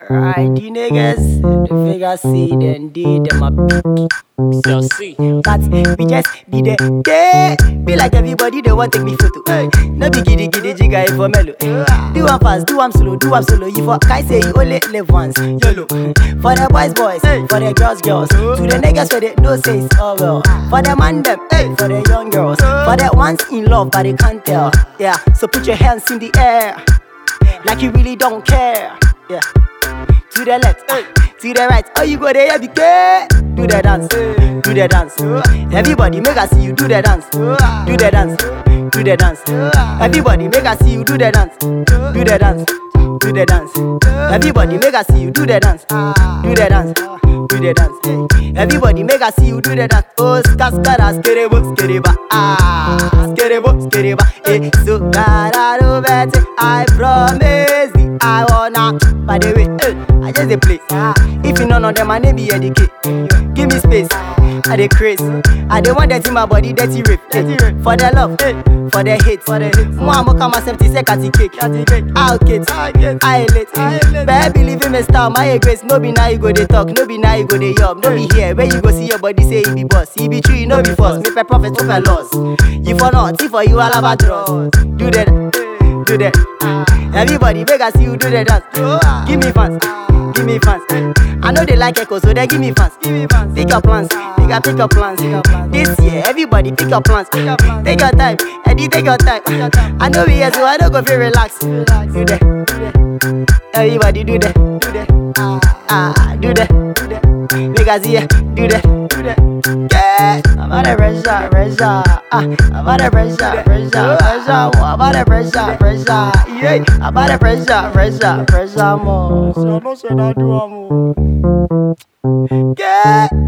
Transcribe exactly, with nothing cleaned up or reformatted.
Right, the niggas, the figure see, then did them a pick. So see, But we just be there, there. Be like everybody, they want take me photo. Hey, no be giddy giddy jigga if for mellow. Do one fast, do one slow, do one solo. You for I say you only live once. YOLO. For the boys, boys, for the girls, girls. To the niggas where they no say it's all well. For the man them, for the young girls. For the ones in love but they can't tell. Yeah, so put your hands in the air, like you really don't care. Yeah. To the left, to the right. Oh, you go there, be care. Do the dance, do the dance. Everybody make us see you do the dance. Do the dance, do the dance. Everybody make us see you do the dance. Do the dance, do the dance. Everybody make us see you do the dance. Do the dance, do the dance. Everybody make us see you do the dance. Oh, skaskara, skerebo, skereba. Ah, skerebo, skereba. Eh, so gotta better. I promise you, I wanna. By the way, eh, I just dey play. If you know none of them, my name be Edike. Give me space, I dey craze. I dey want that in my body, dirty rape. For the love, for the hate. Moi, I'm come myself to say catty cake. I'll get, I late. Baby, believe in me, star, my grace. No be now you go they talk, no be now you go they yub. No be here, where you go see your body say he be boss. He be true, you know be false. Make my profit, make my loss. You for not, if for you, all about draws. Do that, do that. Everybody beg us you do the dance. Give me fans, give me fans. I know they like echo, so they give me fans. Pick your plans, pick up, pick your plans. This year, everybody pick your plans. Take your time, Eddie, take your time. I know we here, so I don't go feel relax. Do that, everybody do that, do that. Ah, do that, do that. Make us here, do that, do that. Yeah, I'm on a pressure, pressure. Ah, I'm on a pressure, pressure, pressure. I'm on a pressure, pressure. Yeah, I'm on a pressure, pressure, pressure more. So no say that do more. Yeah.